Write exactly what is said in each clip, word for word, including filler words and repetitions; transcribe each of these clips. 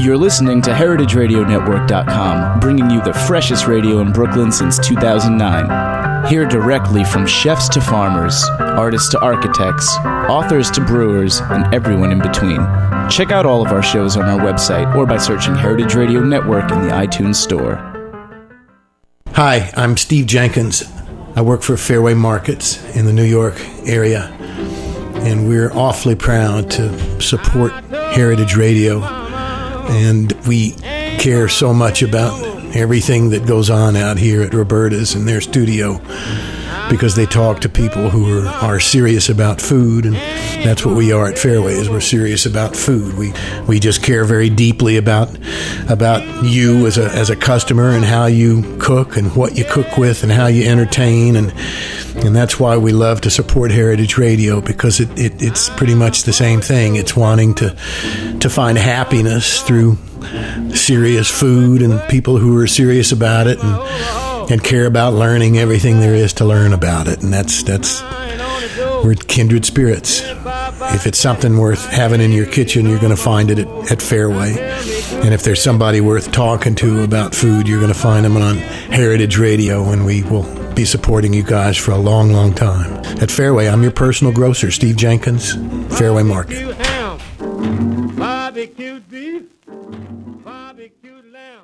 You're listening to heritage radio network dot com, bringing you the freshest radio in Brooklyn since two thousand nine. Hear directly from chefs to farmers, artists to architects, authors to brewers, and everyone in between. Check out all of our shows on our website or by searching Heritage Radio Network in the iTunes Store. Hi, I'm Steve Jenkins. I work for Fairway Markets in the New York area, and we're awfully proud to support Heritage Radio. And we care so much about everything that goes on out here at Roberta's in their studio, because they talk to people who are, are serious about food, and that's what we are at Fairway, is we're serious about food. We we just care very deeply about about you as a as a customer, and how you cook, and what you cook with, and how you entertain, and and that's why we love to support Heritage Radio, because it, it it's pretty much the same thing. It's wanting to to find happiness through serious food and people who are serious about it, and and care about learning everything there is to learn about it. And that's that's we're kindred spirits. If it's something worth having in your kitchen, you're going to find it at, at Fairway. And if there's somebody worth talking to about food, you're going to find them on Heritage Radio, and we will be supporting you guys for a long, long time. At Fairway, I'm your personal grocer, Steve Jenkins, Fairway Market. Barbecued beef, barbecued lamb.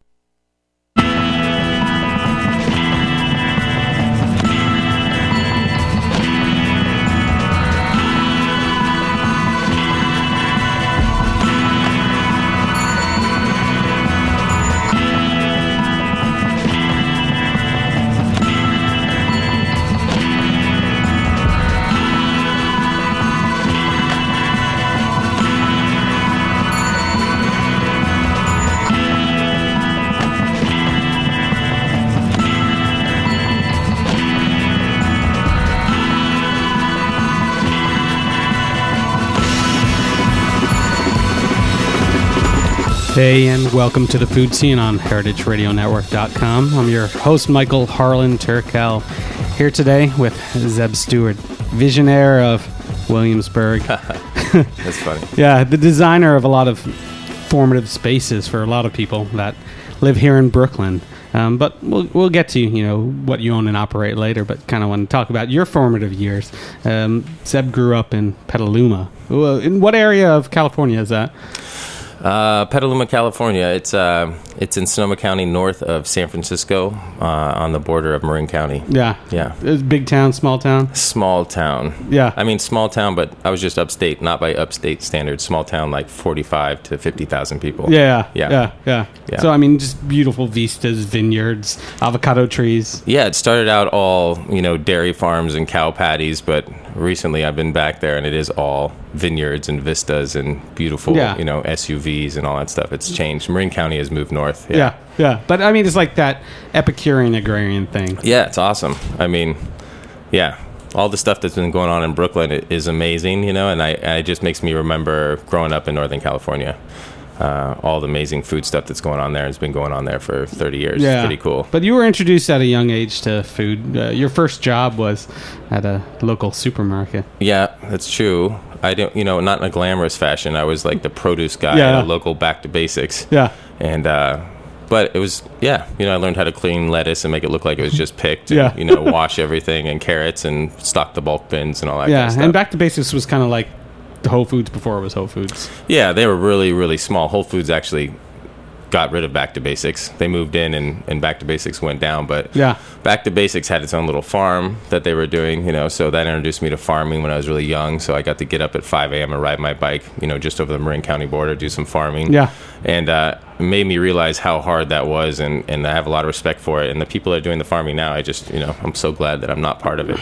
Hey, and welcome to the Food Scene on heritage radio network dot com. I'm your host, Michael Harlan Turkel, here today with Zeb Stewart, visionaire of Williamsburg. That's funny. Yeah, the designer of a lot of formative spaces for a lot of people that live here in Brooklyn. Um, but we'll we'll get to, you know, what you own and operate later, but kind of want to talk about your formative years. Um, Zeb grew up in Petaluma. Well, in what area of California is that? Uh, Petaluma, California. It's uh, it's in Sonoma County, north of San Francisco, uh, on the border of Marin County. Yeah. Yeah. It's big town, small town? Small town. Yeah. I mean, small town, but I was just upstate, not by upstate standards. Small town, like forty-five to fifty thousand people. Yeah. Yeah. Yeah. Yeah. Yeah. So, I mean, just beautiful vistas, vineyards, avocado trees. Yeah, it started out all, you know, dairy farms and cow patties, but recently I've been back there, and it is all vineyards and vistas and beautiful, Yeah. you know, S U Vs and all that stuff. It's changed. Marin County has moved north. Yeah. yeah, yeah. But I mean, it's like that Epicurean agrarian thing. Yeah, it's awesome. I mean, yeah, all the stuff that's been going on in Brooklyn is amazing, you know, and I, it just makes me remember growing up in Northern California. Uh, all the amazing food stuff that's going on there has been going on there for thirty years. Yeah. It's pretty cool. But you were introduced at a young age to food. Uh, your first job was at a local supermarket. Yeah, that's true. I don't, you know, not in a glamorous fashion. I was like the produce guy Yeah. at a local Back to Basics. Yeah. And, uh, but it was, yeah, you know, I learned how to clean lettuce and make it look like it was just picked. Yeah. And, you know, wash everything, and carrots, and stock the bulk bins and all that Yeah, kind of stuff. and Back to Basics was kind of like the Whole Foods before it was Whole Foods. Yeah, they were really, really small. Whole Foods actually got rid of Back to Basics. They moved in, and, and Back to Basics went down. But Yeah. Back to Basics had its own little farm that they were doing, you know, so that introduced me to farming when I was really young. So I got to get up at five a.m. and ride my bike, you know, just over the Marin County border, do some farming. Yeah. And uh, it made me realize how hard that was, and, and I have a lot of respect for it. And the people that are doing the farming now, I just, you know, I'm so glad that I'm not part of it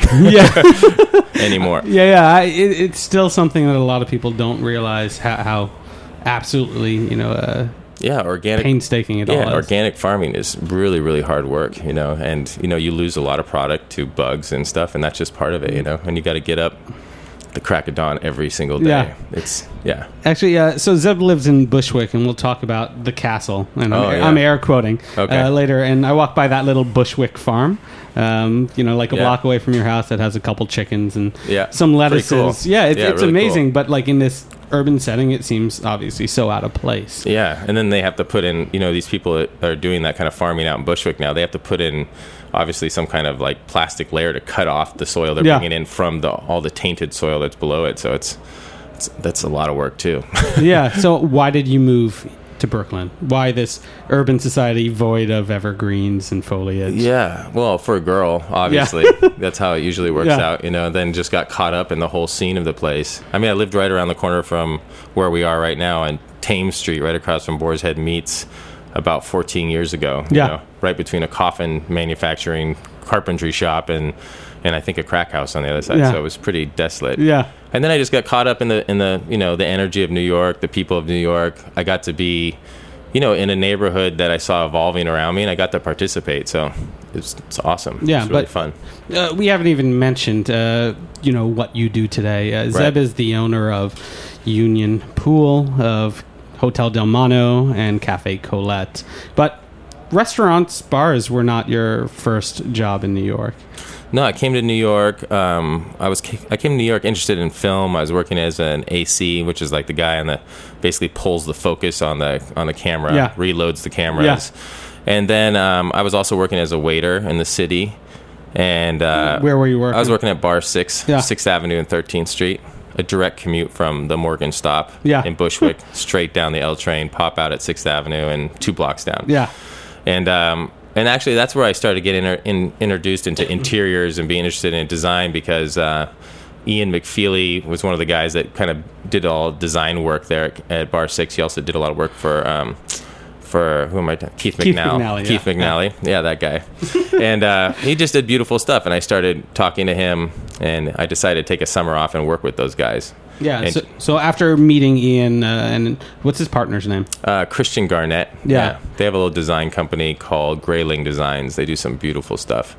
Yeah. anymore. Yeah, yeah. I, it, it's still something that a lot of people don't realize how, how absolutely, you know, uh, Yeah, organic. painstaking it yeah, all is. organic farming is really, really hard work, you know, and, you know, you lose a lot of product to bugs and stuff, and that's just part of it, you know, and you got to get up the crack of dawn every single day. Yeah. It's, yeah. Actually, uh, so Zeb lives in Bushwick, and we'll talk about the castle, and I'm, Oh, yeah. I'm air quoting Okay. uh, later, and I walked by that little Bushwick farm, um, you know, like a Yeah. block away from your house, that has a couple chickens and Yeah. some Pretty lettuces. cool. Yeah, it's, Yeah, it's really amazing, cool. but like in this urban setting, it seems obviously so out of place. Yeah, and then they have to put in, you know, these people that are doing that kind of farming out in Bushwick now, they have to put in obviously some kind of like plastic layer to cut off the soil they're Yeah. bringing in from the all the tainted soil that's below it. So it's, it's that's a lot of work too. Yeah. So why did you move to Brooklyn? Why this urban society void of evergreens and foliage? Yeah, well, for a girl, obviously, that's how it usually works Yeah. out, you know, then just got caught up in the whole scene of the place. I mean, I lived right around the corner from where we are right now on Thames Street, right across from Boar's Head Meats, about fourteen years ago. You Yeah. know, right between a coffin manufacturing carpentry shop and, and I think a crack house on the other side. Yeah. So it was pretty desolate. Yeah. And then I just got caught up in the in the you know the energy of New York, the people of New York. I got to be, you know, in a neighborhood that I saw evolving around me, and I got to participate. So it's it's awesome. Yeah, it's really but- fun. Uh, we haven't even mentioned, uh, you know, what you do today. Uh, Zeb Right. is the owner of Union Pool, of Hotel Del Mano, and Cafe Colette. But restaurants, bars were not your first job in New York. No, I came to New York. Um, I was I came to New York interested in film. I was working as an A C, which is like the guy on the basically pulls the focus on the on the camera, Yeah. reloads the cameras. And then um, I was also working as a waiter in the city. And uh, Where were you working? I was working at Bar Six, Yeah. Sixth Avenue and Thirteenth Street. A direct commute from the Morgan stop Yeah. in Bushwick, straight down the L train, pop out at Sixth Avenue, and two blocks down. Yeah. And um, and actually, that's where I started getting inter- in, introduced into interiors and being interested in design because uh, Ian McFeely was one of the guys that kind of did all design work there at, at Bar Six. He also did a lot of work for um, for who am I? Talking? Keith Keith McNally. McNally, Keith yeah. McNally. Yeah, that guy. And uh, he just did beautiful stuff. And I started talking to him, and I decided to take a summer off and work with those guys. Yeah. And- So, so after meeting Ian, uh, and what's his partner's name? Uh, Christian Garnett. Yeah. They have a little design company called Grayling Designs. They do some beautiful stuff.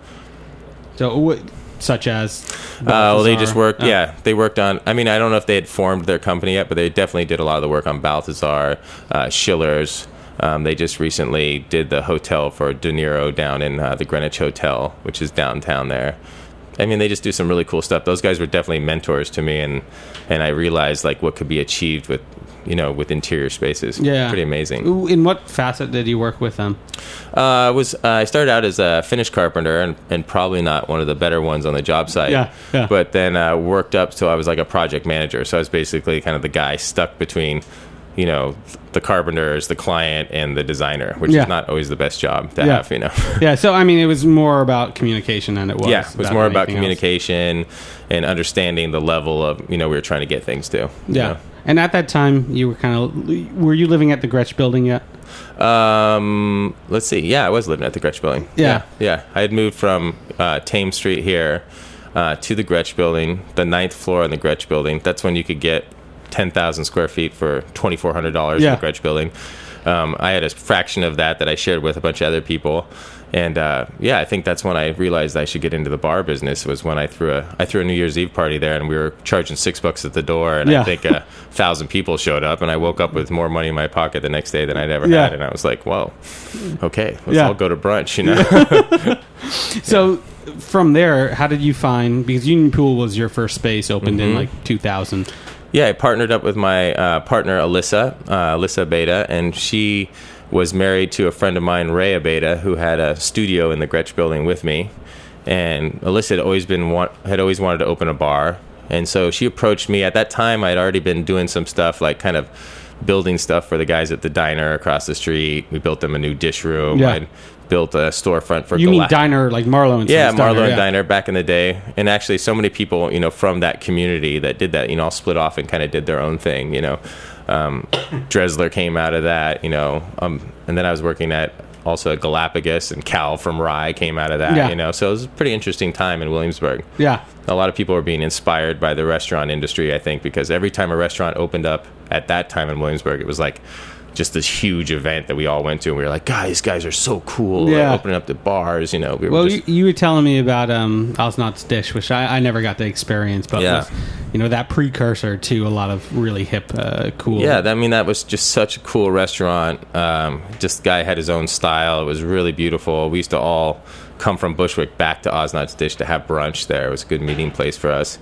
So, what, such as? Uh, well, they Balthazar? just worked. Oh. Yeah, they worked on. I mean, I don't know if they had formed their company yet, but they definitely did a lot of the work on Balthazar, uh, Schiller's. Um, they just recently did the hotel for De Niro down in uh, the Greenwich Hotel, which is downtown there. I mean, they just do some really cool stuff. Those guys were definitely mentors to me, and and I realized like what could be achieved with, you know, with interior spaces. Yeah. Pretty amazing. Ooh, in what facet did you work with them? Uh, I was uh, I started out as a finish carpenter and, and probably not one of the better ones on the job site. Yeah, yeah. But then uh, worked up so I was like a project manager. So I was basically kind of the guy stuck between, you know, the carpenters, the client, and the designer, which Yeah. is not always the best job to Yeah. have, you know. Yeah. So, I mean, it was more about communication than it was. Yeah, it was more about anything else. communication and understanding the level of, you know, we were trying to get things to. you Yeah. know. And at that time, you were kind of, were you living at the Gretsch building yet? Um, let's see. Yeah, I was living at the Gretsch building. Yeah. Yeah. yeah. I had moved from uh, Thames Street here uh, to the Gretsch building, the ninth floor in the Gretsch building. That's when you could get ten thousand square feet for twenty-four hundred dollars Yeah. in the Gretsch building. Um, I had a fraction of that that I shared with a bunch of other people. And uh, yeah, I think that's when I realized I should get into the bar business. Was when I threw a I threw a New Year's Eve party there, and we were charging six bucks at the door, and Yeah. I think a thousand people showed up, and I woke up with more money in my pocket the next day than I'd ever Yeah. had, and I was like, "Well, okay, let's Yeah. all go to brunch," you know. So, from there, how did you find, because Union Pool was your first space, opened Mm-hmm. in like two thousand. Yeah, I partnered up with my uh, partner Alyssa, uh, Alyssa Beta, and she was married to a friend of mine, Ray Abeta, who had a studio in the Gretsch building with me. And Alyssa had always been want, had always wanted to open a bar, and so she approached me. At that time, I'd already been doing some stuff, like kind of building stuff for the guys at the diner across the street. We built them a new dish room. Yeah. I'd built a storefront for You mean Gala- diner, like Marlowe and yeah, Sons Marlowe and yeah. Diner back in the day. And actually so many people, you know, from that community that did that, you know, all split off and kind of did their own thing, you know. Um, Dresler came out of that, you know. Um, and then I was working at also at Galapagos, and Cal from Rye came out of that, Yeah. you know. So it was a pretty interesting time in Williamsburg. Yeah. A lot of people were being inspired by the restaurant industry, I think, because every time a restaurant opened up at that time in Williamsburg, it was like just this huge event that we all went to, and we were like, guys, these guys are so cool. They're Yeah. opening up the bars, you know. We were Well, just, you, you were telling me about um, Osnot's Dish, which I, I never got to experience, but Yeah. was, you know, that precursor to a lot of really hip, uh, cool. Yeah, I mean, that was just such a cool restaurant. Um, just guy had his own style. It was really beautiful. We used to all come from Bushwick back to Osnot's Dish to have brunch there. It was a good meeting place for us.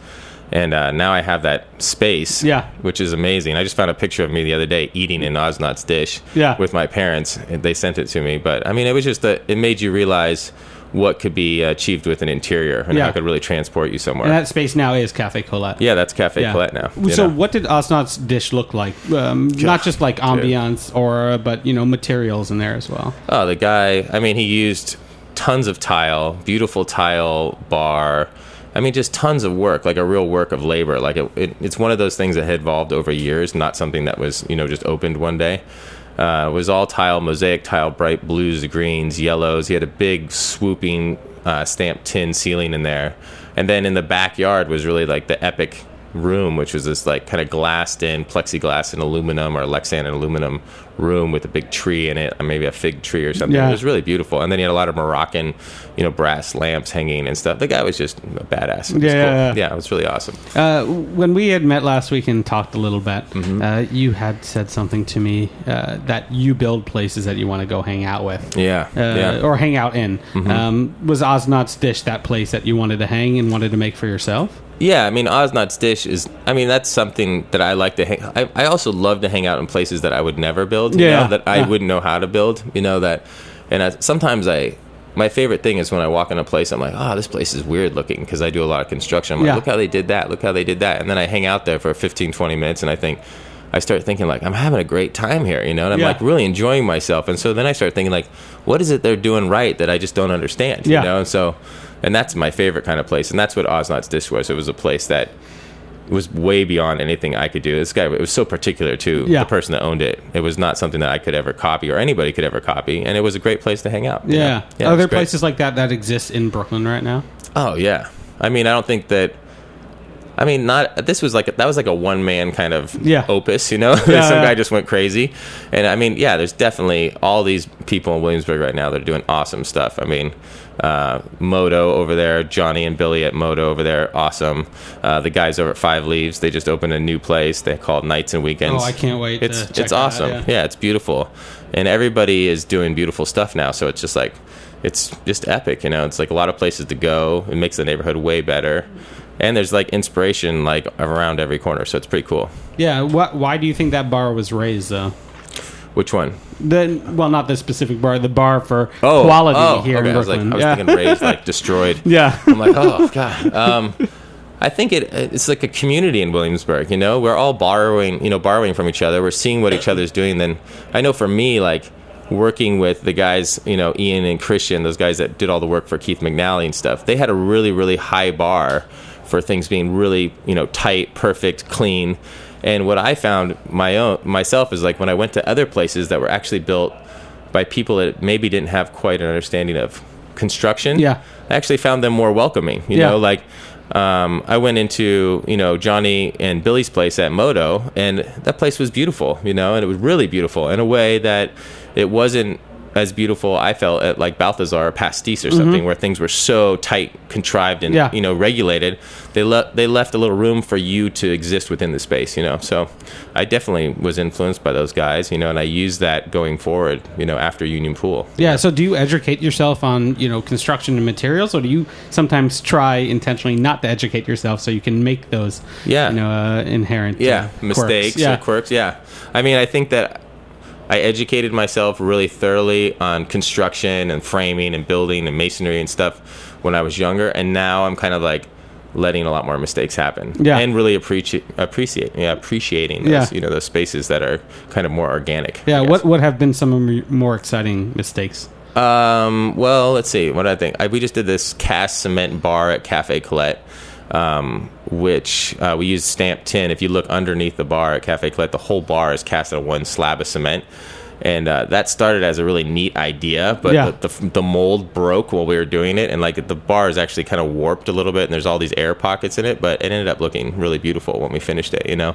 And uh, now I have that space, Yeah. which is amazing. I just found a picture of me the other day eating in Osnot's dish Yeah. with my parents. And they sent it to me. But, I mean, it was just, a, it made you realize what could be achieved with an interior and Yeah. how it could really transport you somewhere. And that space now is Cafe Colette. yeah, that's Cafe Yeah. Colette now. you So know. what did Osnot's dish look like? Um, not just like ambiance or, but, you know, materials in there as well. Oh, the guy, I mean, he used tons of tile, beautiful tile bar. I mean, just tons of work, like a real work of labor. Like it, it, it's one of those things that had evolved over years, not something that was, you know, just opened one day. Uh, it was all tile, mosaic tile, bright blues, greens, yellows. He had a big swooping uh, stamped tin ceiling in there. And then in the backyard was really like the epic room, which was this like kind of glassed in plexiglass and aluminum or Lexan and aluminum room with a big tree in it, or maybe a fig tree or something. Yeah. It was really beautiful. And then he had a lot of Moroccan, you know, brass lamps hanging and stuff. The guy was just a badass. It was Yeah, cool. yeah, yeah. yeah, it was really awesome. Uh, when we had met last week and talked a little bit, Mm-hmm. uh, you had said something to me uh, that you build places that you want to go hang out with. Yeah, Uh, yeah. Mm-hmm. Or hang out in. Um, was Osnot's dish that place that you wanted to hang and wanted to make for yourself? Yeah, I mean, Osnot's dish is, I mean, that's something that I like to hang, I, I also love to hang out in places that I would never build, you Yeah, know, that I yeah. wouldn't know how to build, you know, that, and I, sometimes I, my favorite thing is when I walk in a place, I'm like, oh, this place is weird looking, because I do a lot of construction. I'm like, Yeah. look how they did that, look how they did that, and then I hang out there for fifteen, twenty minutes, and I think, I start thinking, like, I'm having a great time here, you know, and I'm, Yeah. like, really enjoying myself, and so then I start thinking, like, what is it they're doing right that I just don't understand, Yeah. you know, and so, and that's my favorite kind of place, and that's what Osnot's Dish was. It was a place that was way beyond anything I could do. This guy, it was so particular to Yeah. the person that owned it. It was not something that I could ever copy or anybody could ever copy, and it was a great place to hang out. you Yeah. know? yeah it Are was there great. places like that that exist in Brooklyn right now? Oh yeah. I mean, I don't think that. I mean, not this was like a, that was like a one man kind of Yeah. opus, you know. Yeah, Some yeah. guy just went crazy, and I mean, yeah, there's definitely all these people in Williamsburg right now that are doing awesome stuff. I mean, uh, Moto over there, Johnny and Billy at Moto over there, awesome. Uh, the guys over at Five Leaves, they just opened a new place. They call it Nights and Weekends. Oh, I can't wait It's to check it's that out, awesome. yeah. yeah, it's beautiful, and everybody is doing beautiful stuff now. So it's just like. It's just epic, you know. It's like a lot of places to go. It makes the neighborhood way better, and there's like inspiration like around every corner. So it's pretty cool. Yeah. Wh- why do you think that bar was raised, though? Which one? The, well, not the specific bar, the bar for Oh, quality oh, here okay. in I was like, Brooklyn. I was yeah. thinking raised, like destroyed. yeah. I'm like, oh god. Um, I think it it's like a community in Williamsburg. You know, we're all borrowing, you know, borrowing from each other. We're seeing what each other's doing. Then I know for me, like. Working with the guys, you know, Ian and Christian, those guys that did all the work for Keith McNally and stuff, they had a really, really high bar for things being really, you know, tight, perfect, clean. And what I found my own myself is like when I went to other places that were actually built by people that maybe didn't have quite an understanding of construction, Yeah. I actually found them more welcoming. You Yeah. know, like um, I went into, you know, Johnny and Billy's place at Moto, and that place was beautiful, you know, and it was really beautiful in a way that it wasn't as beautiful, I felt, at like Balthazar or Pastis or something, where things were so tight, contrived, and Yeah. you know, regulated. They left they left a little room for you to exist within the space, you know. So I definitely was influenced by those guys, you know, and I used that going forward, you know, after Union Pool. Yeah, so do you educate yourself on, you know, construction and materials, or do you sometimes try intentionally not to educate yourself so you can make those, Yeah. you know, uh, inherent yeah uh, mistakes quirks? Yeah. or quirks? Yeah, I mean, I think that I educated myself really thoroughly on construction and framing and building and masonry and stuff when I was younger, and now I'm kind of like letting a lot more mistakes happen, Yeah. and really appreciate appreciate yeah appreciating those, Yeah. you know, those spaces that are kind of more organic. Yeah, I guess. what what have been some of your more exciting mistakes? Um, well, let's see. What do I think? I, we just did this cast cement bar at Cafe Colette, um, which uh, we used stamped tin. If you look underneath the bar at Cafe Colette, the whole bar is cast on one slab of cement. And uh, that started as a really neat idea, but Yeah. the, the, the mold broke while we were doing it, and like the bar is actually kind of warped a little bit, and there's all these air pockets in it. But it ended up looking really beautiful when we finished it. You know,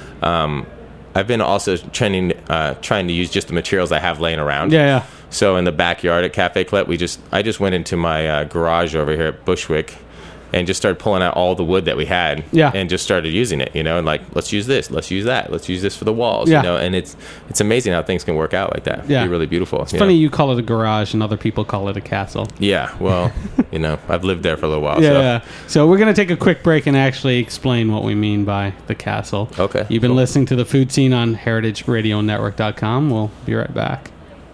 um, I've been also trying uh, trying to use just the materials I have laying around. Yeah, yeah. So in the backyard at Cafe Colette, we just I just went into my uh, garage over here at Bushwick, and just started pulling out all the wood that we had, Yeah. and just started using it, you know, and like, let's use this, let's use that, let's use this for the walls, Yeah. you know, and it's it's amazing how things can work out like that. Yeah. It'd be really beautiful. It's funny you call it a garage and other people call it a castle. Yeah, well, you know, I've lived there for a little while. Yeah, so. yeah. So we're going to take a quick break and actually explain what we mean by the castle. Okay, You've been cool. listening to The Food Scene on heritage radio network dot com. We'll be right back.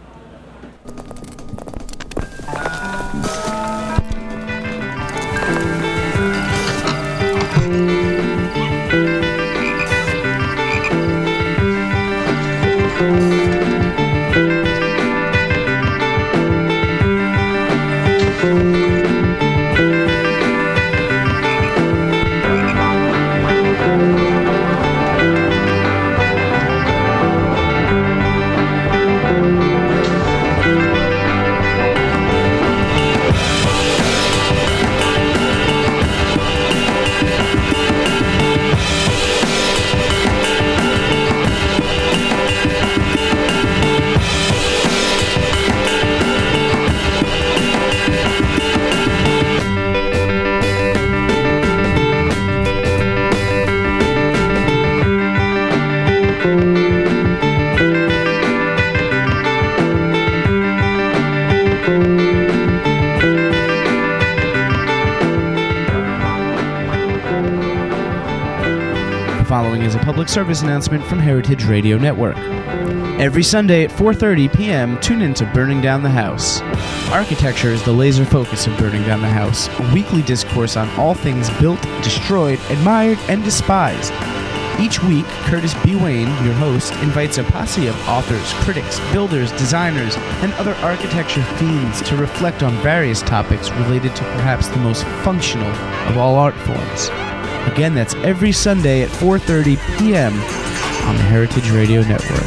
Following is a public service announcement from Heritage Radio Network. Every Sunday at four thirty p.m., tune in to Burning Down the House. Architecture is the laser focus of Burning Down the House, a weekly discourse on all things built, destroyed, admired, and despised. Each week, Curtis B. Wayne, your host, invites a posse of authors, critics, builders, designers, and other architecture fiends to reflect on various topics related to perhaps the most functional of all art forms. Again, that's every Sunday at four thirty p.m. on the Heritage Radio Network.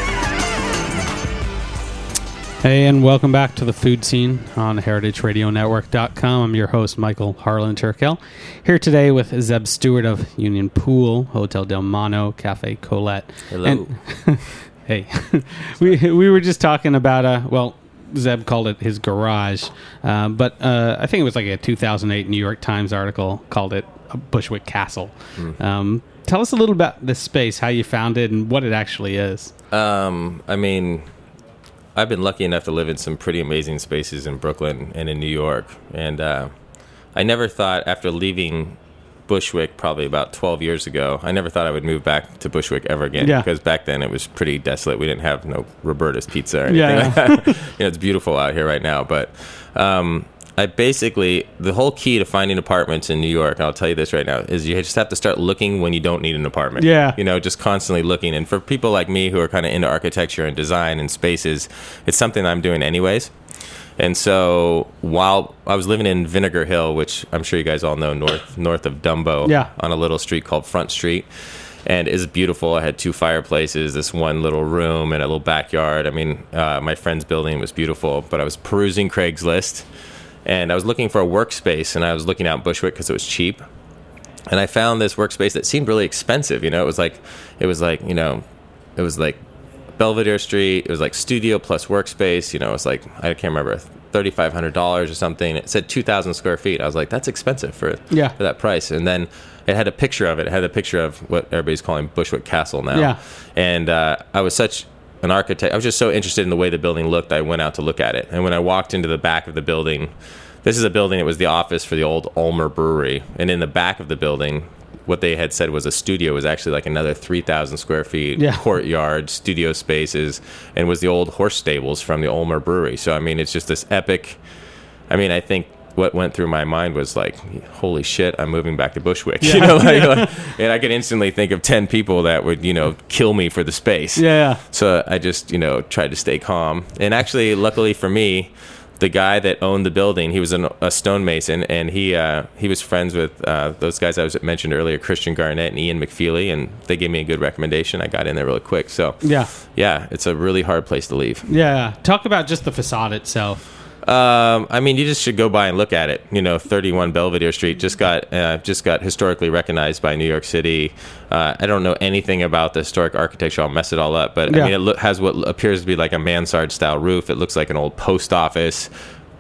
Hey, and welcome back to The Food Scene on heritage radio network dot com. I'm your host, Michael Harlan Turkel, here today with Zeb Stewart of Union Pool, Hotel Del Mano, Cafe Colette. Hello. And, hey, we we were just talking about, uh, well, Zeb called it his garage, uh, but uh, I think it was like a two thousand eight New York Times article called it a Bushwick Castle. Mm. Um, tell us a little about this space, how you found it, and what it actually is. Um, I mean, I've been lucky enough to live in some pretty amazing spaces in Brooklyn and in New York, and uh, I never thought, after leaving Bushwick probably about twelve years ago, I never thought I would move back to Bushwick ever again, Yeah. because back then it was pretty desolate. We didn't have no Roberta's Pizza or anything Yeah. like that. You know, it's beautiful out here right now, but um, I basically, the whole key to finding apartments in New York, and I'll tell you this right now, is you just have to start looking when you don't need an apartment. Yeah. You know, just constantly looking. And for people like me who are kind of into architecture and design and spaces, it's something I'm doing anyways. And so while I was living in Vinegar Hill, which I'm sure you guys all know, north north of Dumbo, Yeah. on a little street called Front Street, and it's beautiful. I had two fireplaces, this one little room, and a little backyard. I mean, uh, my friend's building was beautiful, but I was perusing Craigslist, and I was looking for a workspace, and I was looking out Bushwick because it was cheap. And I found this workspace that seemed really expensive. You know, it was like, it was like, you know, it was like Belvedere Street. It was like studio plus workspace. You know, it was like, I can't remember, thirty-five hundred dollars or something. It said two thousand square feet. I was like, that's expensive for, Yeah. for that price. And then it had a picture of it. It had a picture of what everybody's calling Bushwick Castle now. Yeah. And uh, I was such an architect. I was just so interested in the way the building looked. I went out to look at it. And when I walked into the back of the building, this is a building, it was the office for the old Ulmer Brewery. And in the back of the building, what they had said was a studio was actually like another three thousand square feet, Yeah. courtyard, studio spaces, and was the old horse stables from the Ulmer Brewery. So, I mean, it's just this epic, I mean, I think what went through my mind was like, holy shit, I'm moving back to Bushwick. Yeah. You know, like, like, and I could instantly think of ten people that would, you know, kill me for the space. Yeah, yeah. So I just, you know, tried to stay calm. And actually, luckily for me, the guy that owned the building, he was an, a stonemason, and he uh, he was friends with uh, those guys I was mentioned earlier, Christian Garnett and Ian McFeely, and they gave me a good recommendation. I got in there really quick. So Yeah. yeah, it's a really hard place to leave. Yeah. Talk about just the facade itself. Um, I mean, you just should go by and look at it. You know, thirty-one Belvedere Street just got uh, just got historically recognized by New York City. Uh, I don't know anything about the historic architecture. I'll mess it all up. But Yeah. I mean, it lo- has what appears to be like a mansard style roof. It looks like an old post office.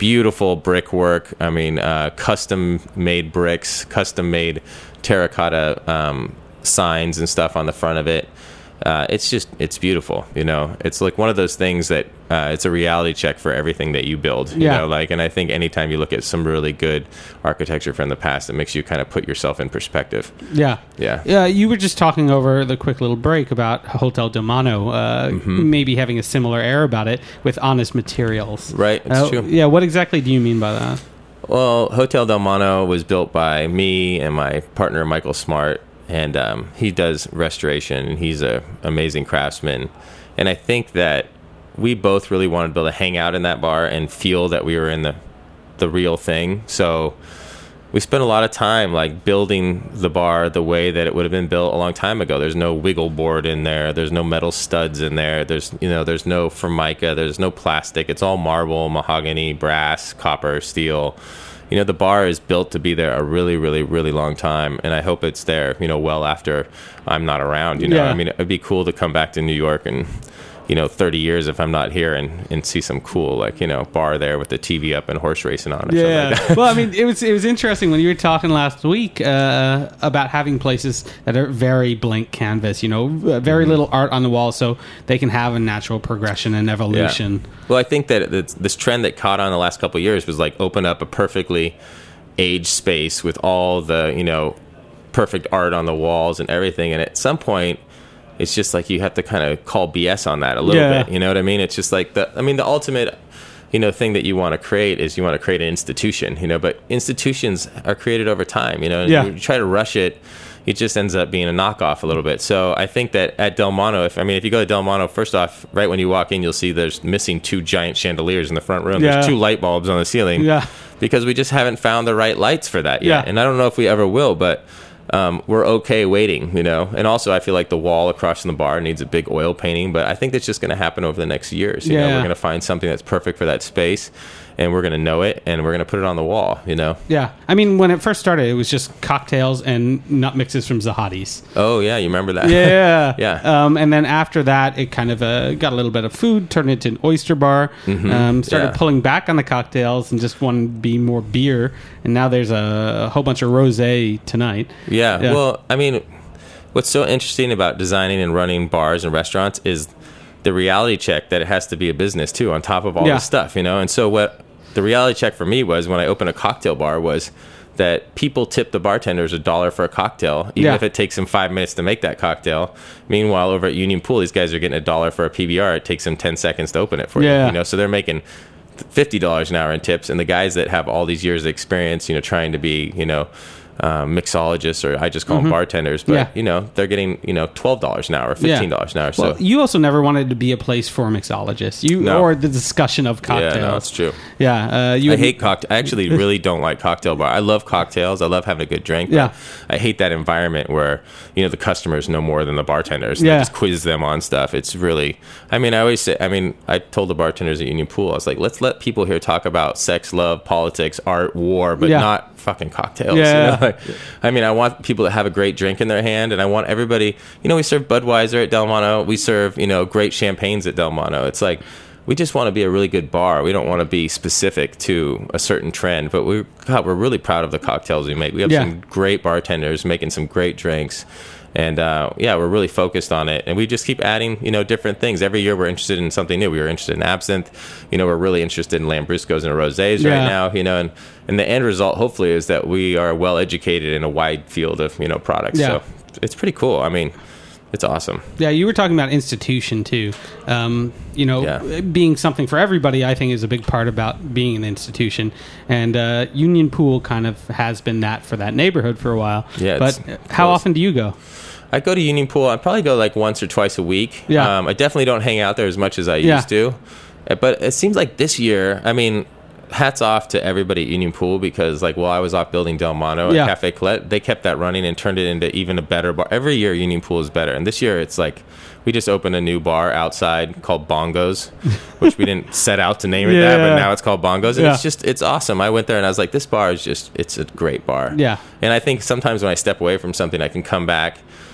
beautiful brickwork. I mean, uh, custom made bricks, custom made terracotta um, signs and stuff on the front of it. Uh, it's just, it's beautiful, you know. It's like one of those things that uh, it's a reality check for everything that you build, you Yeah. know. Like, and I think anytime you look at some really good architecture from the past, it makes you kind of put yourself in perspective. Yeah. Yeah. Yeah, you were just talking over the quick little break about Hotel Del Mano, uh, Mm-hmm. maybe having a similar air about it with honest materials. Right, it's Uh, true. Yeah, what exactly do you mean by that? Well, Hotel Del Mano was built by me and my partner Michael Smart, and um, he does restoration, and he's a amazing craftsman. And I think that we both really wanted to be able to hang out in that bar and feel that we were in the the real thing. So we spent a lot of time like building the bar the way that it would have been built a long time ago. There's no wiggle board in there. There's no metal studs in there. There's, you know, there's no formica. There's no plastic. It's all marble, mahogany, brass, copper, steel. You know, the bar is built to be there a really, really, really long time, and I hope it's there, you know, well after I'm not around, you know. Yeah. I mean, it'd be cool to come back to New York and, you know, thirty years if I'm not here and, and see some cool, like, you know, bar there with the T V up and horse racing on or Yeah. something like that. Well, I mean, it was it was interesting when you were talking last week uh, about having places that are very blank canvas, you know, uh, very Mm-hmm. little art on the wall so they can have a natural progression and evolution. Well, I think that it's, this trend that caught on the last couple of years was like open up a perfectly aged space with all the, you know, perfect art on the walls and everything. And at some point, it's just like you have to kind of call B S on that a little Yeah. bit. You know what I mean? It's just like the, I mean, the ultimate, you know, thing that you want to create is you want to create an institution, you know, but institutions are created over time, you know, and Yeah. you try to rush it. It just ends up being a knockoff a little bit. So I think that at Del Mano, if I mean, if you go to Del Mano, first off, right when you walk in, you'll see there's missing two giant chandeliers in the front room. Yeah. There's two light bulbs on the ceiling. Yeah. Because we just haven't found the right lights for that yet. Yeah. And I don't know if we ever will, but um, we're okay waiting, you know. And also, I feel like the wall across from the bar needs a big oil painting, but I think that's just going to happen over the next years. You know, Yeah. we're going to find something that's perfect for that space, and we're going to know it, and we're going to put it on the wall, you know. Yeah. I mean, when it first started, it was just cocktails and nut mixes from Zahadi's. Oh, yeah, you remember that? Yeah. Yeah. Um, and then after that, it kind of uh, got a little bit of food, turned into an oyster bar, um, started Yeah. pulling back on the cocktails and just wanted to be more beer. And now there's a, a whole bunch of rosé tonight. Yeah. Yeah. Well, I mean, what's so interesting about designing and running bars and restaurants is the reality check that it has to be a business too, on top of all Yeah. the stuff, you know. And so what the reality check for me was when I opened a cocktail bar was that people tip the bartenders a dollar for a cocktail, even Yeah. if it takes them five minutes to make that cocktail. Meanwhile, over at Union Pool, these guys are getting a dollar for a P B R. It takes them ten seconds to open it for Yeah. you. You know, so they're making fifty dollars an hour in tips, and the guys that have all these years of experience, you know, trying to be, you know, um, mixologists, or I just call them bartenders, but Yeah. you know, they're getting, you know, twelve dollars an hour, Yeah. fifteen dollars an hour. So Well, you also never wanted to be a place for mixologists, you No. or the discussion of cocktails. yeah, no, it's true. Yeah, uh, you I hate cocktail. I actually really don't like cocktail bar. I love cocktails. I love having a good drink. but Yeah. I hate that environment where, you know, the customers know more than the bartenders. And Yeah. They just quiz them on stuff. It's really, I mean, I always say, I mean, I told the bartenders at Union Pool, I was like, let's let people here talk about sex, love, politics, art, war, but Yeah. not fucking cocktails. Yeah. You know? Like, I mean, I want people to have a great drink in their hand, and I want everybody, you know, we serve Budweiser at Del Mano. We serve, you know, great champagnes at Del Mano. It's like, we just want to be a really good bar. We don't want to be specific to a certain trend, but we, God, we're really proud of the cocktails we make. We have Yeah. some great bartenders making some great drinks. And, uh, yeah, we're really focused on it. And we just keep adding, you know, different things. Every year we're interested in something new. We were interested in absinthe. You know, we're really interested in Lambruscos and rosés Yeah. right now, you know. And, and the end result, hopefully, is that we are well educated in a wide field of, you know, products. Yeah. So it's pretty cool. I mean, it's awesome. Yeah, you were talking about institution too. Um, you know, Yeah. being something for everybody, I think, is a big part about being an institution. And uh, Union Pool kind of has been that for that neighborhood for a while. Yeah, But it's how close. often do you go? I go to Union Pool. I probably go like once or twice a week. Yeah. Um, I definitely don't hang out there as much as I Yeah. used to. Uh, But it seems like this year, I mean, hats off to everybody at Union Pool, because like while I was off building Del Mano Yeah. at Cafe Colette, they kept that running and turned it into even a better bar. Every year Union Pool is better. And this year it's like, we just opened a new bar outside called Bongos, which we didn't set out to name it that, Yeah. but now it's called Bongos. And Yeah. it's just, it's awesome. I went there and I was like, this bar is just, it's a great bar. Yeah. And I think sometimes when I step away from something, I can come back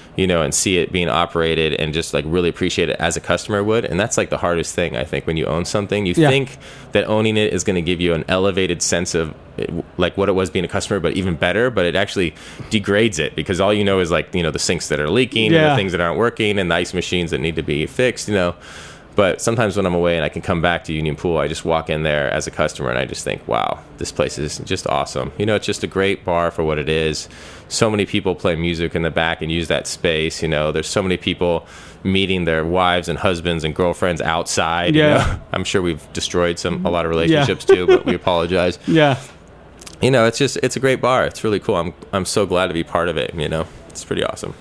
you know, and see it being operated and just like really appreciate it as a customer would. And that's like the hardest thing, I think, when you own something. You Yeah. think that owning it is going to give you an elevated sense of it, like what it was being a customer, but even better. But it actually degrades it because all you know is like, you know, the sinks that are leaking and Yeah. the things that aren't working and the ice machines that need to be fixed, you know. But sometimes when I'm away and I can come back to Union Pool, I just walk in there as a customer and I just think, wow, this place is just awesome. You know, it's just a great bar for what it is. So many people play music in the back and use that space. You know, there's so many people meeting their wives and husbands and girlfriends outside. Yeah. You know? I'm sure we've destroyed some a lot of relationships too, but we apologize. Yeah. You know, it's just it's a great bar. It's really cool. I'm I'm so glad to be part of it. You know, it's pretty awesome.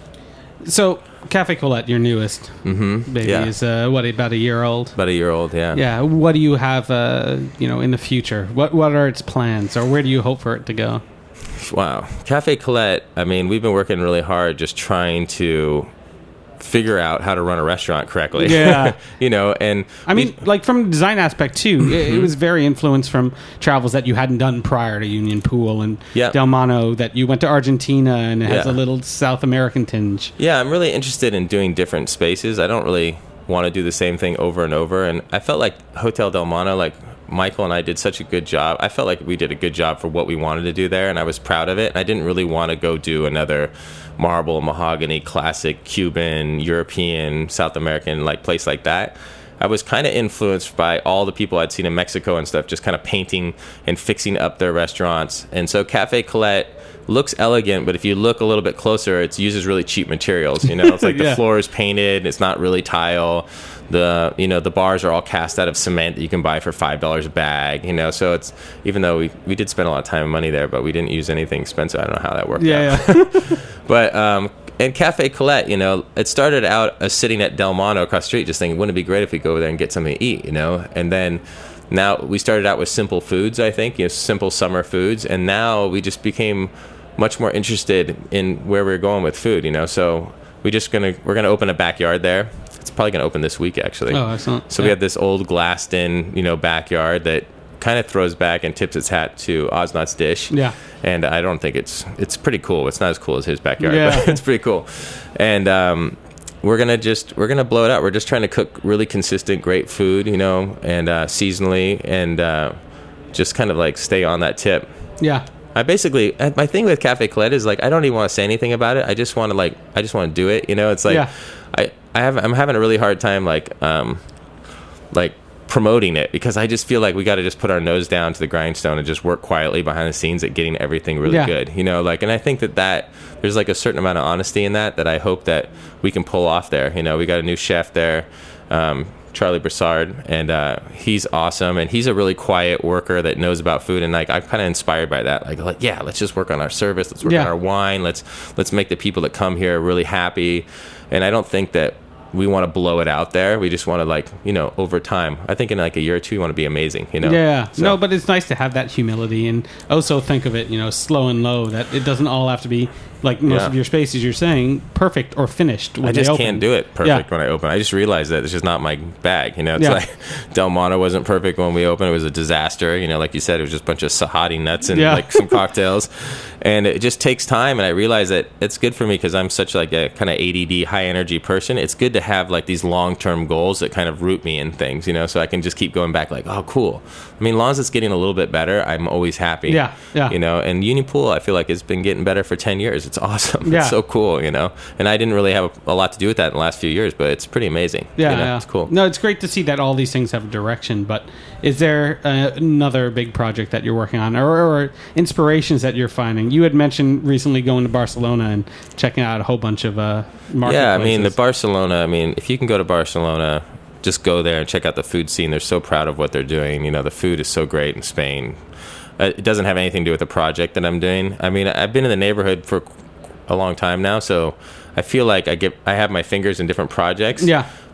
So, Cafe Colette, your newest Mm-hmm. baby, Yeah. is uh, what, about a year old? About a year old, yeah. Yeah. What do you have, uh, you know, in the future? What What are its plans, or where do you hope for it to go? Wow. Cafe Colette, I mean, we've been working really hard just trying to figure out how to run a restaurant correctly. Yeah. You know, and I mean, like from the design aspect too, it, it was very influenced from travels that you hadn't done prior to Union Pool and Yeah. Del Monte. That you went to Argentina and it has Yeah. a little South American tinge. yeah, I'm really interested in doing different spaces. I don't really want to do the same thing over and over. And I felt like Hotel Del Monte, like Michael and I did such a good job. I felt like we did a good job for what we wanted to do there, and I was proud of it. And I didn't really want to go do another marble, mahogany, classic Cuban, European, South American like place like that. I was kind of influenced by all the people I'd seen in Mexico and stuff, just kind of painting and fixing up their restaurants. And so Cafe Colette looks elegant, but if you look a little bit closer, it uses really cheap materials. You know, it's like Yeah. the floor is painted, it's not really tile. The you know the bars are all cast out of cement that you can buy for five dollars a bag. You know, so it's even though we we did spend a lot of time and money there, but we didn't use anything expensive. I don't know how that worked out. Yeah, yeah. But um, and Cafe Colette, you know, it started out as sitting at Del Monte across the street, just thinking, wouldn't it be great if we go over there and get something to eat, you know? And then now we started out with simple foods, I think, you know, simple summer foods, and now we just became much more interested in where we we're going with food, you know. So we just gonna we're gonna open a backyard there. It's probably gonna open this week, actually. Oh, excellent. So Yeah. we have this old glassed-in, you know, backyard that kind of throws back and tips its hat to Osnot's Dish. Yeah. And I don't think it's it's pretty cool. It's not as cool as his backyard, Yeah. but it's pretty cool. And um, we're gonna just we're gonna blow it out. We're just trying to cook really consistent, great food, you know, and uh, seasonally, and uh, just kind of like stay on that tip. Yeah. I basically my thing with Cafe Colette is like I don't even want to say anything about it. I just want to like I just want to do it. You know, it's like Yeah. I I have I'm having a really hard time like um like promoting it because I just feel like we got to just put our nose down to the grindstone and just work quietly behind the scenes at getting everything really Yeah. good. You know, like and I think that that there's like a certain amount of honesty in that that I hope that we can pull off there. You know, we got a new chef there. Um, Charlie Broussard, and uh, he's awesome, and he's a really quiet worker that knows about food, and like I'm kind of inspired by that. Like, like, yeah, let's just work on our service, let's work Yeah. on our wine, let's let's make the people that come here really happy. And I don't think that we want to blow it out there. We just want to like you know over time. I think in like a year or two, we want to be amazing. You know? Yeah. So- No, but it's nice to have that humility and also think of it, you know, slow and low, that it doesn't all have to be like most Yeah. of your spaces you're saying perfect or finished when I just they open. can't do it perfect Yeah. when I open. I just realized that it's just not my bag. You know, it's Yeah. like Del Monte wasn't perfect when we opened. It was a disaster. You know, like you said, it was just a bunch of Sahadi nuts and Yeah. like some cocktails. And it just takes time. And I realize that it's good for me because I'm such like a kind of A D D, high energy person. It's good to have like these long term goals that kind of root me in things, you know, so I can just keep going back like, oh, cool. I mean, as long as it's getting a little bit better, I'm always happy. Yeah, yeah. You know, and Union Pool, I feel like it's been getting better for ten years. It's awesome. Yeah. It's so cool, you know. And I didn't really have a, a lot to do with that in the last few years, but it's pretty amazing. Yeah, you know? yeah. It's cool. No, it's great to see that all these things have a direction. But is there uh, another big project that you're working on, or, or inspirations that you're finding? You had mentioned recently going to Barcelona and checking out a whole bunch of uh, marketplaces. Yeah, I mean, the Barcelona, I mean, if you can go to Barcelona, just go there and check out the food scene. They're so proud of what they're doing. You know, the food is so great in Spain. Uh, it doesn't have anything to do with the project that I'm doing. I mean, I've been in the neighborhood for a long time now, so I feel like I get I have my fingers in different projects. Yeah.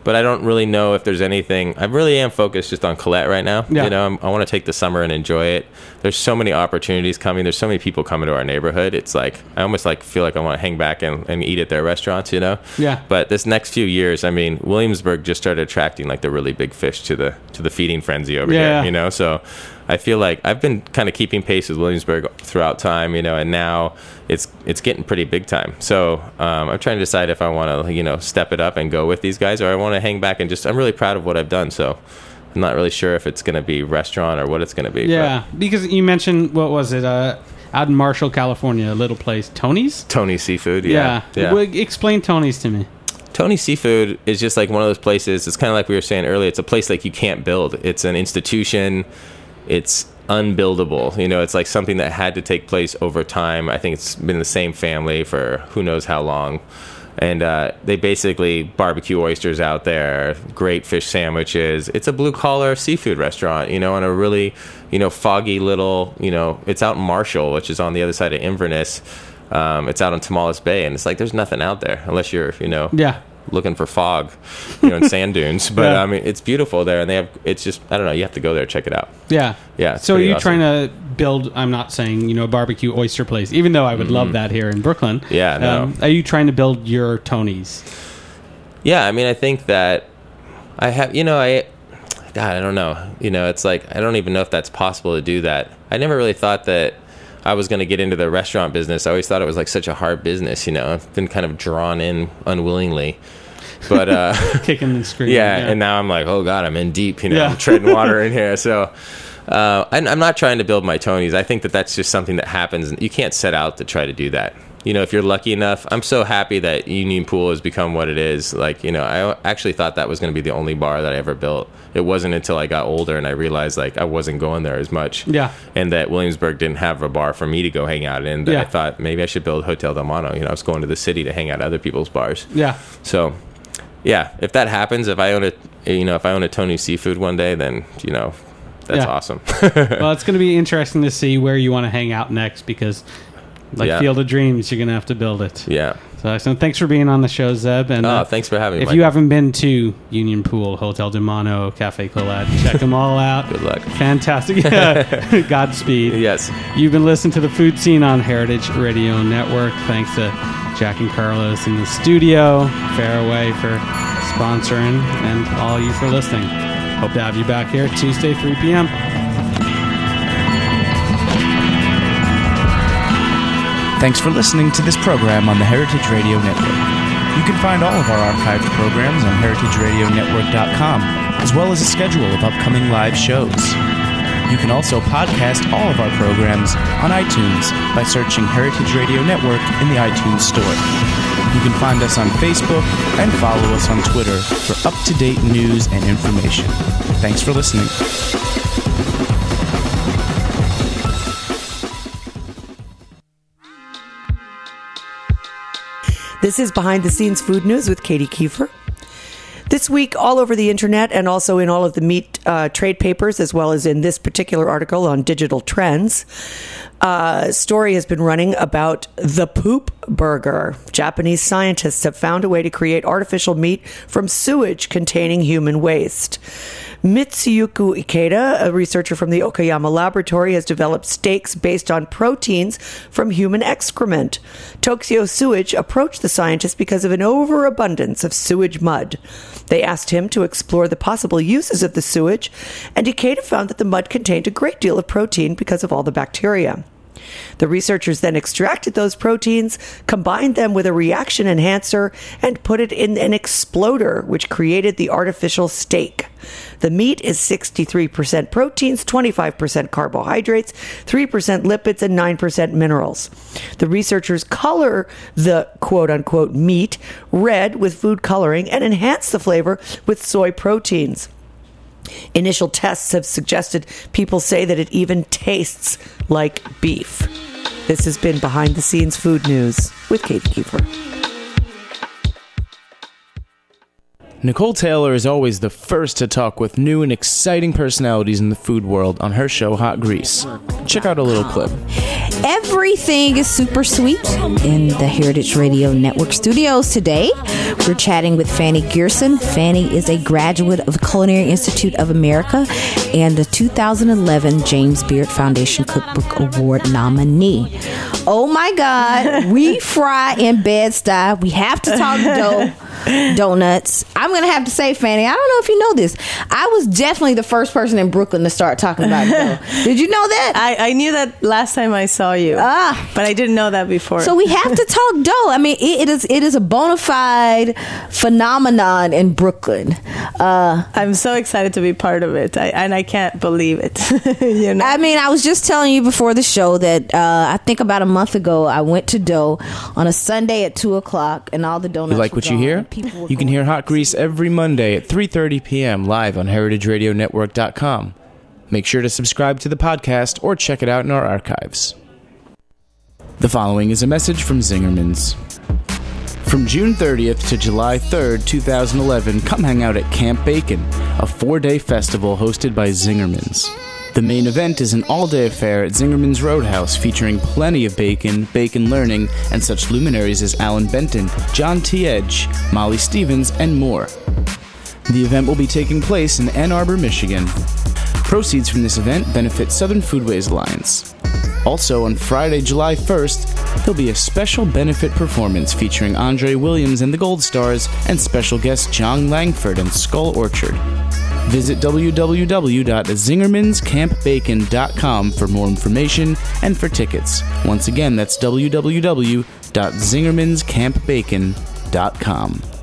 but I don't really know if there's anything. I really am focused just on Colette right now. Yeah. You know, I'm, I want to take the summer and enjoy it. There's so many opportunities coming. There's so many people coming to our neighborhood. It's like I almost like feel like I want to hang back and, and eat at their restaurants, you know. Yeah. But this next few years, I mean, Williamsburg just started attracting like the really big fish to the to the feeding frenzy over Yeah. here, you know. So I feel like I've been kind of keeping pace with Williamsburg throughout time, you know, and now it's it's getting pretty big time. So um, I'm trying to decide if I want to, you know, step it up and go with these guys, or I want to hang back and just. I'm really proud of what I've done. So I'm not really sure if it's going to be restaurant or what it's going to be. Yeah, because you mentioned, what was it, uh, out in Marshall, California, a little place, Tony's? Tony's Seafood, yeah. Yeah. yeah. Well, explain Tony's to me. Tony's Seafood is just like one of those places. It's kind of like we were saying earlier. It's a place like you can't build. It's an institution. It's unbuildable. You know, it's like something that had to take place over time. I think it's been the same family for who knows how long. And uh, they basically barbecue oysters out there, great fish sandwiches. It's a blue-collar seafood restaurant, you know, in a really, you know, foggy little, you know, it's out in Marshall, which is on the other side of Inverness. Um, it's out on Tomales Bay, and it's like there's nothing out there unless you're, you know, Yeah. looking for fog, you know, in sand dunes. But, Yeah. I mean, it's beautiful there, and they have, it's just, I don't know, you have to go there, check it out. Yeah. Yeah, it's So are pretty you awesome. trying to build, I'm not saying, you know, a barbecue oyster place, even though I would love that here in Brooklyn. Mm-hmm. Yeah, no. Um, are you trying to build your Tony's? Yeah, I mean, I think that I have, you know, I, God, I don't know. You know, it's like, I don't even know if that's possible to do that. I never really thought that I was going to get into the restaurant business. I always thought it was like such a hard business, you know. I've been kind of drawn in unwillingly. But, uh, Kicking and screaming. yeah, and now I'm like, oh, God, I'm in deep, you know, Yeah. I'm treading water in here. So uh, I'm, I'm not trying to build my Tony's. I think that that's just something that happens. You can't set out to try to do that. You know, if you're lucky enough, I'm so happy that Union Pool has become what it is. Like, you know, I actually thought that was going to be the only bar that I ever built. It wasn't until I got older and I realized, like, I wasn't going there as much. Yeah. And that Williamsburg didn't have a bar for me to go hang out in. That Yeah. I thought maybe I should build Hotel Del Mono. You know, I was going to the city to hang out at other people's bars. Yeah. So, yeah, if that happens, if I own a, you know, if I own a Tony's Seafood one day, then, you know, that's Yeah. awesome. Well, it's going to be interesting to see where you want to hang out next, because like Yeah. Field of Dreams, you're going to have to build it. Yeah. So, so thanks for being on the show, Zeb. And Oh, uh, thanks for having me, if Mike. you haven't been to Union Pool, Hotel Del Mono, Cafe Colette, check them all out. Good luck. Fantastic. Yeah. Godspeed. Yes. You've been listening to The Food Scene on Heritage Radio Network. Thanks to Jack and Carlos in the studio, Fairway for sponsoring, and all you for listening. Hope to have you back here Tuesday, three p.m. Thanks for listening to this program on the Heritage Radio Network. You can find all of our archived programs on heritage radio network dot com, as well as a schedule of upcoming live shows. You can also podcast all of our programs on iTunes by searching Heritage Radio Network in the iTunes Store. You can find us on Facebook and follow us on Twitter for up-to-date news and information. Thanks for listening. This is Behind the Scenes Food News with Katie Kiefer. This week, all over the internet and also in all of the meat uh, trade papers, as well as in this particular article on digital trends, a story has been running about the poop burger. Japanese scientists have found a way to create artificial meat from sewage containing human waste. Mitsuyuki Ikeda, a researcher from the Okayama Laboratory, has developed steaks based on proteins from human excrement. Tokyo Sewage approached the scientist because of an overabundance of sewage mud. They asked him to explore the possible uses of the sewage, and Ikeda found that the mud contained a great deal of protein because of all the bacteria. The researchers then extracted those proteins, combined them with a reaction enhancer, and put it in an exploder, which created the artificial steak. The meat is sixty-three percent proteins, twenty-five percent carbohydrates, three percent lipids, and nine percent minerals. The researchers color the quote-unquote meat red with food coloring and enhance the flavor with soy proteins. Initial tests have suggested people say that it even tastes like beef. This has been Behind the Scenes Food News with Katie Kiefer. Nicole Taylor is always the first to talk with new and exciting personalities in the food world on her show Hot Grease. Check out a little clip. Everything is super sweet in the Heritage Radio Network studios today. We're chatting with Fanny Gerson. Fanny is a graduate of the Culinary Institute of America and the two thousand eleven James Beard Foundation Cookbook Award nominee. Oh my God, we fry in Bed-Stuy. We have to talk dough. Donuts. I'm going to have to say, Fanny, I don't know if you know this. I was definitely the first person in Brooklyn to start talking about dough. Did you know that? I, I knew that last time I saw you, ah, but I didn't know that before. So we have to talk dough. I mean, it, it is it is a bona fide phenomenon in Brooklyn. Uh, I'm so excited to be part of it, I, and I can't believe it. You know? I mean, I was just telling you before the show that uh, I think about a month ago, I went to Dough on a Sunday at two o'clock, and all the donuts. You like what you hear? You can hear Hot Grease every Monday at three thirty p.m. live on heritage radio network dot com. Make sure to subscribe to the podcast or check it out in our archives. The following is a message from Zingerman's. From June thirtieth to July third, twenty eleven, come hang out at Camp Bacon, a four-day festival hosted by Zingerman's. The main event is an all-day affair at Zingerman's Roadhouse featuring plenty of bacon, bacon learning, and such luminaries as Alan Benton, John T. Edge, Molly Stevens, and more. The event will be taking place in Ann Arbor, Michigan. Proceeds from this event benefit Southern Foodways Alliance. Also, on Friday, July first, there'll be a special benefit performance featuring Andre Williams and the Gold Stars and special guest John Langford and Skull Orchard. Visit w w w dot zingermans camp bacon dot com for more information and for tickets. Once again, that's w w w dot zingermans camp bacon dot com.